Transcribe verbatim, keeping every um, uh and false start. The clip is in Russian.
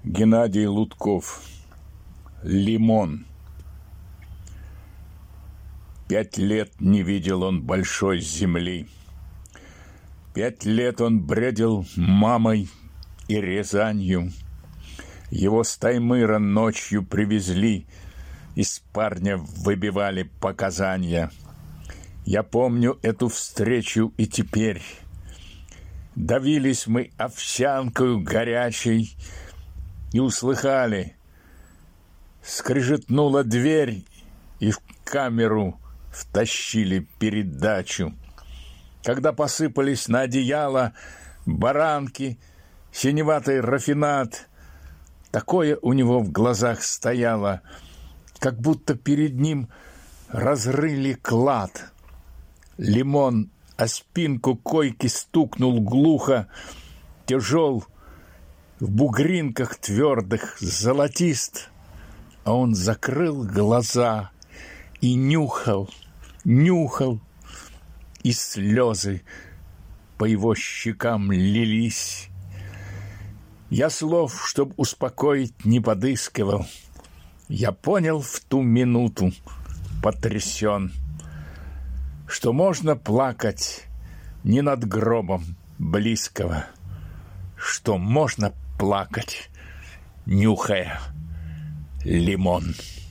Геннадий Лутков. Лимон. Пять лет не видел он большой земли. Пять лет он бредил мамой и Рязанью. Его с Таймыра ночью привезли, из парня выбивали показания. Я помню эту встречу и теперь. Давились мы овсянкою горячей и услыхали. Скрежетнула дверь, и в камеру втащили передачу. Когда посыпались на одеяло баранки, синеватый рафинад, такое у него в глазах стояло, как будто перед ним разрыли клад. Лимон о спинку койки стукнул глухо, тяжел, в бугринках твердых золотист, а он закрыл глаза и нюхал, нюхал, и слезы по его щекам лились. Я слов, чтоб успокоить, не подыскивал. Я понял в ту минуту, потрясен, что можно плакать не над гробом близкого, что можно плакать, нюхая лимон.